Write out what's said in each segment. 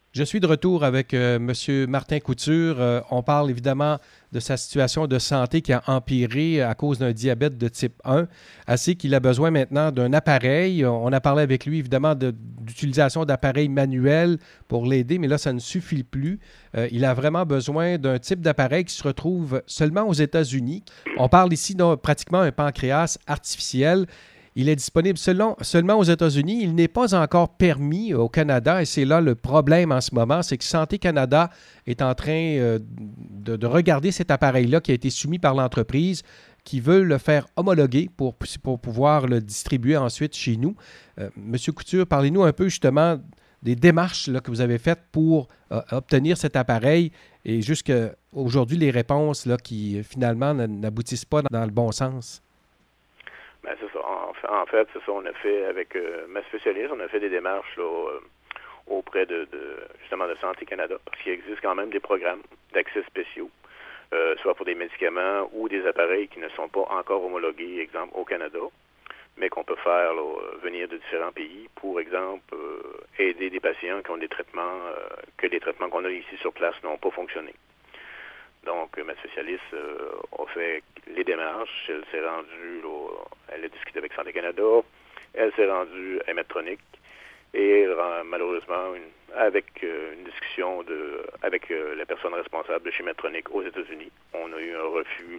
Je suis de retour avec M. Martin Couture. On parle évidemment de sa situation de santé qui a empiré à cause d'un diabète de type 1, ainsi qu'il a besoin maintenant d'un appareil. On a parlé avec lui évidemment d'utilisation d'appareils manuels pour l'aider, mais là, ça ne suffit plus. Il a vraiment besoin d'un type d'appareil qui se retrouve seulement aux États-Unis. On parle ici de pratiquement un pancréas artificiel. Il est disponible seulement aux États-Unis. Il n'est pas encore permis au Canada et c'est là le problème en ce moment. C'est que Santé Canada est en train de regarder cet appareil-là qui a été soumis par l'entreprise, qui veut le faire homologuer pour pouvoir le distribuer ensuite chez nous. Monsieur Couture, parlez-nous un peu justement des démarches là, que vous avez faites pour obtenir cet appareil et jusqu'à aujourd'hui les réponses là, qui finalement n'aboutissent pas dans le bon sens. Ben, c'est ça. En fait, c'est ça. On a fait avec ma spécialiste, on a fait des démarches là, auprès justement de Santé Canada, parce qu'il existe quand même des programmes d'accès spéciaux, soit pour des médicaments ou des appareils qui ne sont pas encore homologués, exemple au Canada, mais qu'on peut faire là, venir de différents pays pour, exemple, aider des patients qui ont des traitements que les traitements qu'on a ici sur place n'ont pas fonctionné. Donc, ma spécialiste a fait les démarches. Elle s'est rendue, là, elle a discuté avec Santé Canada. Elle s'est rendue à Medtronic. Et malheureusement, avec une discussion avec la personne responsable de chez Medtronic aux États-Unis, on a eu un refus,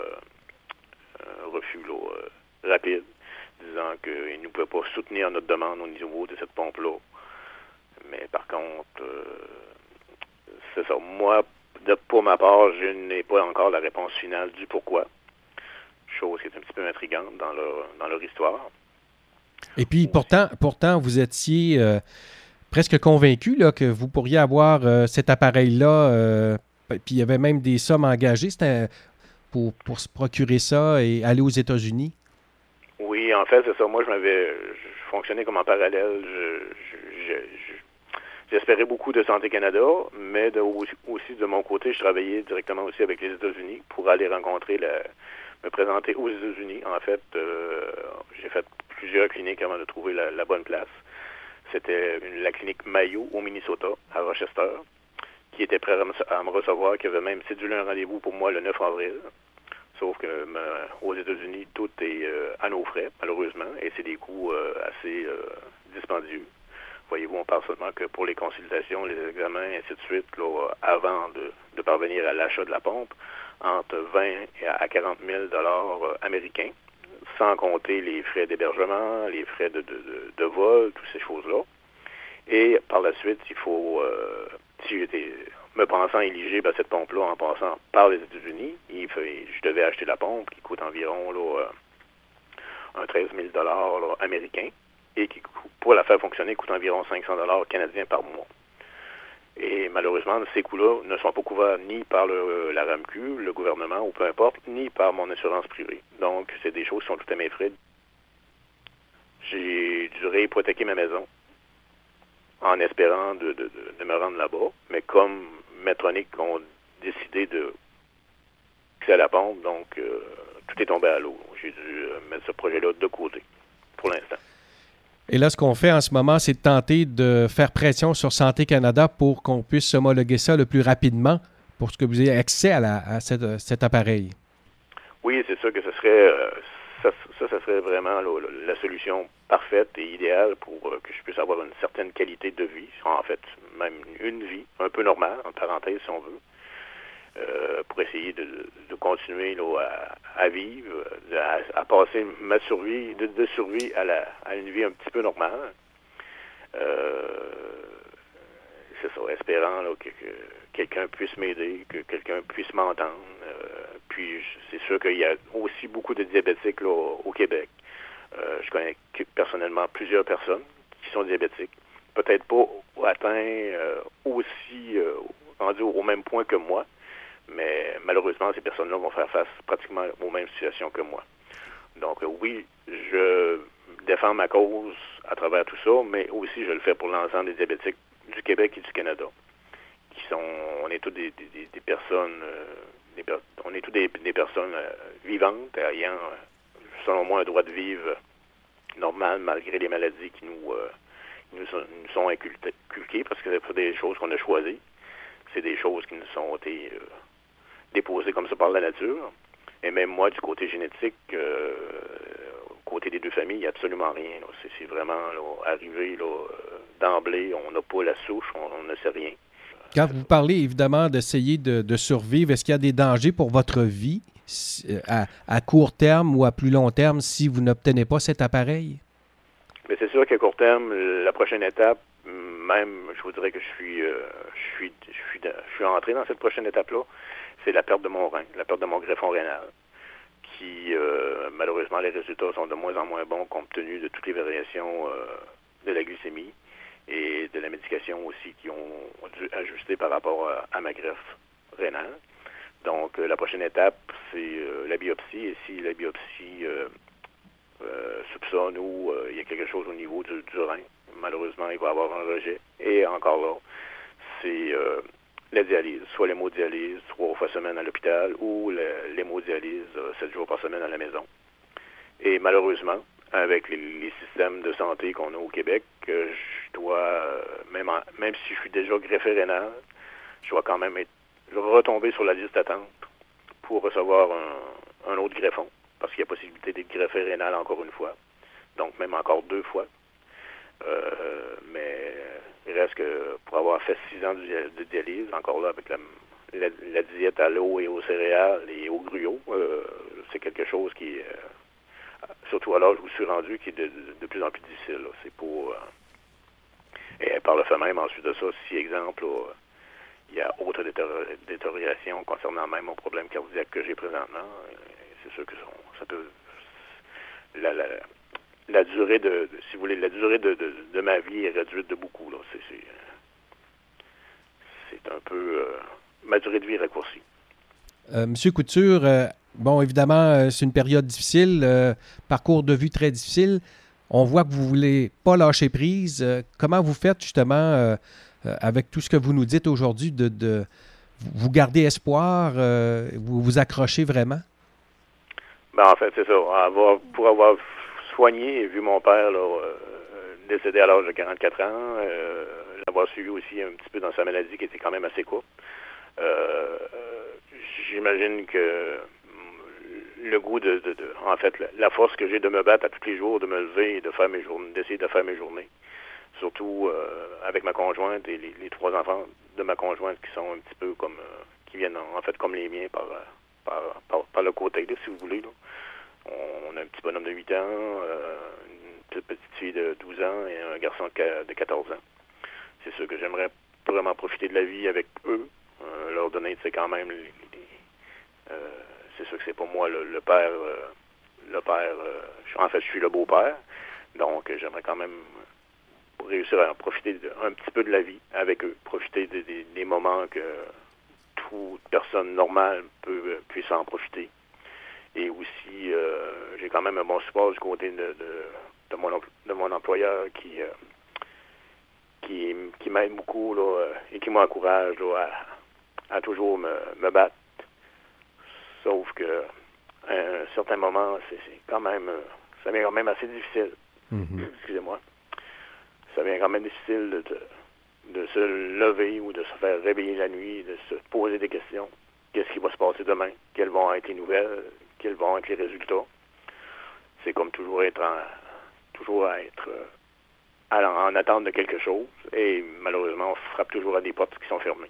rapide, disant qu'il ne pouvait pas soutenir notre demande au niveau de cette pompe-là. Mais par contre, c'est ça. Moi, pour ma part, je n'ai pas encore la réponse finale du pourquoi. Chose qui est un petit peu intrigante dans leur histoire. Et puis, pourtant vous étiez presque convaincu là, que vous pourriez avoir cet appareil-là. Puis, il y avait même des sommes engagées pour se procurer ça et aller aux États-Unis. Oui, en fait, c'est ça. Moi, je fonctionnais comme en parallèle. J'espérais beaucoup de Santé Canada, mais aussi de mon côté, je travaillais directement aussi avec les États-Unis pour aller me présenter aux États-Unis. En fait, j'ai fait plusieurs cliniques avant de trouver la bonne place. C'était la clinique Mayo au Minnesota, à Rochester, qui était prêt à me recevoir, qui avait même cédulé un rendez-vous pour moi le 9 avril. Sauf que aux États-Unis, tout est à nos frais, malheureusement, et c'est des coûts assez dispendieux. Voyez-vous, on parle seulement que pour les consultations, les examens, et ainsi de suite, là, avant de parvenir à l'achat de la pompe, entre 20 à 40 000 américains, sans compter les frais d'hébergement, les frais de vol, toutes ces choses-là. Et par la suite, il faut, si j'étais me pensant éligible à cette pompe-là en passant par les États-Unis, je devais acheter la pompe qui coûte environ là, un 13 000 américains et qui, pour la faire fonctionner, coûte environ 500 canadiens par mois. Et malheureusement, ces coûts-là ne sont pas couverts ni par la RAMQ, le gouvernement, ou peu importe, ni par mon assurance privée. Donc, c'est des choses qui sont tout à mes frais. J'ai dû réhypothéquer ma maison en espérant de me rendre là-bas. Mais comme Medtronic ont décidé de fixer à la pompe, donc tout est tombé à l'eau. J'ai dû mettre ce projet-là de côté pour l'instant. Et là, ce qu'on fait en ce moment, c'est de tenter de faire pression sur Santé Canada pour qu'on puisse homologuer ça le plus rapidement pour que vous ayez accès à cet appareil. Oui, c'est sûr que ce serait ça serait vraiment la solution parfaite et idéale pour que je puisse avoir une certaine qualité de vie, en fait, même une vie un peu normale, en parenthèse, si on veut, pour essayer de continuer là, à vivre, à passer ma survie, de survie à une vie un petit peu normale. C'est ça, espérant là, que quelqu'un puisse m'aider, que quelqu'un puisse m'entendre. Puis c'est sûr qu'il y a aussi beaucoup de diabétiques là, au Québec. Je connais personnellement plusieurs personnes qui sont diabétiques. Peut-être pas atteints aussi rendus au même point que moi, mais malheureusement, ces personnes-là vont faire face pratiquement aux mêmes situations que moi. Donc oui, je défends ma cause à travers tout ça, mais aussi je le fais pour l'ensemble des diabétiques du Québec et du Canada, on est tous des personnes, on est tous des personnes vivantes, ayant, selon moi, un droit de vivre normal malgré les maladies nous sont inculquées parce que c'est pas des choses qu'on a choisies. C'est des choses qui nous sont été déposées comme ça par la nature. Et même moi, du côté génétique, côté des deux familles, il n'y a absolument rien. Là. C'est vraiment là, arrivé là, d'emblée, on n'a pas la souche, on ne sait rien. Quand vous parlez évidemment d'essayer de survivre, est-ce qu'il y a des dangers pour votre vie à court terme ou à plus long terme si vous n'obtenez pas cet appareil? Mais c'est sûr qu'à court terme, la prochaine étape, même, je vous dirais que je suis entré dans cette prochaine étape-là, c'est la perte de mon rein, la perte de mon greffon rénal, qui, malheureusement, les résultats sont de moins en moins bons compte tenu de toutes les variations de la glycémie et de la médication aussi qui ont dû ajuster par rapport à ma greffe rénale. Donc, la prochaine étape, c'est la biopsie. Et si la biopsie soupçonne ou il y a quelque chose au niveau du rein, malheureusement, il va y avoir un rejet. Et encore là, c'est la dialyse, soit l'hémodialyse 3 fois semaine à l'hôpital ou l'hémodialyse 7 jours par semaine à la maison. Et malheureusement, avec les systèmes de santé qu'on a au Québec, je dois, même si je suis déjà greffé rénal, je dois quand même retomber sur la liste d'attente pour recevoir un autre greffon, parce qu'il y a possibilité d'être greffé rénal encore une fois, donc même encore 2 fois. Mais il reste que pour avoir fait 6 ans de dialyse, encore là, avec la diète à l'eau et aux céréales et aux gruaux, c'est quelque chose qui, surtout à l'âge où je suis rendu, qui est de plus en plus difficile. Là. C'est pour... et par le fait même, ensuite de ça, si, exemple, là, il y a autre détérioration concernant même mon problème cardiaque que j'ai présentement, c'est sûr que ça peut... La durée si vous voulez, la durée de ma vie est réduite de beaucoup. Là. C'est un peu ma durée de vie raccourcie. Monsieur Couture, bon, évidemment, c'est une période difficile, parcours de vie très difficile. On voit que vous ne voulez pas lâcher prise. Comment vous faites justement, avec tout ce que vous nous dites aujourd'hui, de vous garder espoir, vous vous accrochez vraiment? Ben, en fait, c'est ça. Pour avoir soigné et vu mon père là, décédé à l'âge de 44 ans, l'avoir suivi aussi un petit peu dans sa maladie qui était quand même assez courte, j'imagine que le goût en fait, la force que j'ai de me battre à tous les jours, de me lever et de faire mes journées, d'essayer de faire mes journées, surtout avec ma conjointe et les 3 enfants de ma conjointe qui sont un petit peu comme, qui viennent en fait comme les miens par le côté, là, si vous voulez, là. On a un petit bonhomme de 8 ans, une petite fille de 12 ans et un garçon de 14 ans. C'est sûr que j'aimerais vraiment profiter de la vie avec eux, leur donner, c'est quand même... c'est sûr que c'est pour moi le père... en fait, je suis le beau-père, donc j'aimerais quand même réussir à profiter un petit peu de la vie avec eux, profiter des moments que toute personne normale puisse en profiter. Et aussi, j'ai quand même un bon support du côté de mon employeur qui m'aide beaucoup là, et qui m'encourage là, à toujours me battre. Sauf que à un certain moment, c'est quand même, ça devient quand même assez difficile. Mm-hmm. Excusez-moi. Ça devient quand même difficile de se lever ou de se faire réveiller la nuit, de se poser des questions. Qu'est-ce qui va se passer demain? Quelles vont être les nouvelles? Quels vont être les résultats? C'est comme toujours être en attente de quelque chose. Et malheureusement, on frappe toujours à des portes qui sont fermées.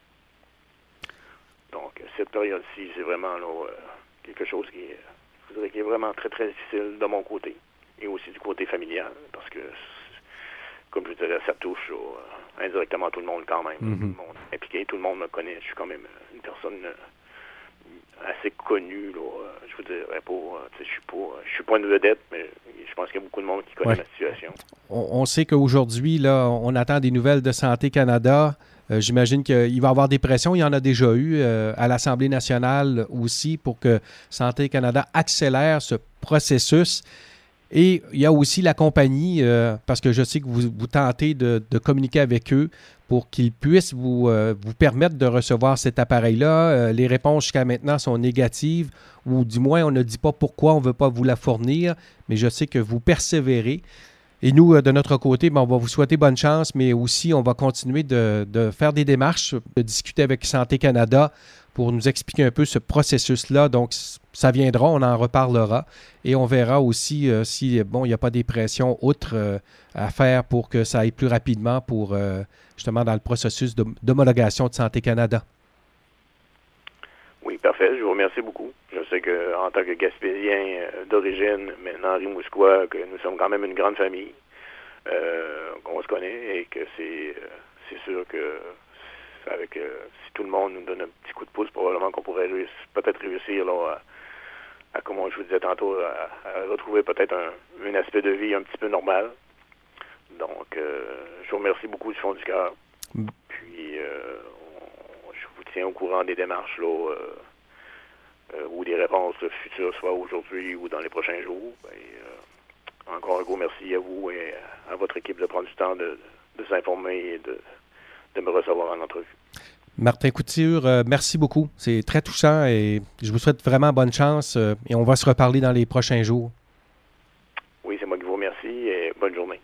Donc, cette période-ci, c'est vraiment là, quelque chose qui est vraiment très, très difficile de mon côté. Et aussi du côté familial, parce que, comme je dirais, ça touche indirectement tout le monde quand même. Mm-hmm. Tout le monde est impliqué, tout le monde me connaît. Je suis quand même une personne assez connue, là. Je vous dirais pas, je suis pas une vedette, mais je pense qu'il y a beaucoup de monde qui connaît ma situation. On sait qu'aujourd'hui, là, on attend des nouvelles de Santé Canada. J'imagine qu'il va y avoir des pressions. Il y en a déjà eu à l'Assemblée nationale aussi pour que Santé Canada accélère ce processus. Et il y a aussi la compagnie, parce que je sais que vous tentez de communiquer avec eux pour qu'ils puissent vous permettre de recevoir cet appareil-là. Les réponses jusqu'à maintenant sont négatives, ou du moins on ne dit pas pourquoi on ne veut pas vous la fournir, mais je sais que vous persévérez. Et nous, de notre côté, on va vous souhaiter bonne chance, mais aussi on va continuer de faire des démarches, de discuter avec Santé Canada pour nous expliquer un peu ce processus-là. Donc, ça viendra, on en reparlera et on verra aussi si, il n'y a pas des pressions outre à faire pour que ça aille plus rapidement pour, justement, dans le processus d'homologation de Santé Canada. Oui, parfait. Je vous remercie beaucoup. Je sais qu'en tant que Gaspésien d'origine, maintenant Rimouskois, que nous sommes quand même une grande famille, qu'on se connaît et que c'est sûr que si tout le monde nous donne un petit coup de pouce, probablement qu'on pourrait peut-être réussir là, à, comme je vous disais tantôt, à retrouver peut-être un aspect de vie un petit peu normal. Donc, je vous remercie beaucoup du fond du cœur. Puis, je vous tiens au courant des démarches là, ou des réponses futures, soit aujourd'hui ou dans les prochains jours. Et, encore un gros merci à vous et à votre équipe de prendre du temps de s'informer et de me recevoir en entrevue. Martin Couture, merci beaucoup. C'est très touchant et je vous souhaite vraiment bonne chance et on va se reparler dans les prochains jours. Oui, c'est moi qui vous remercie et bonne journée.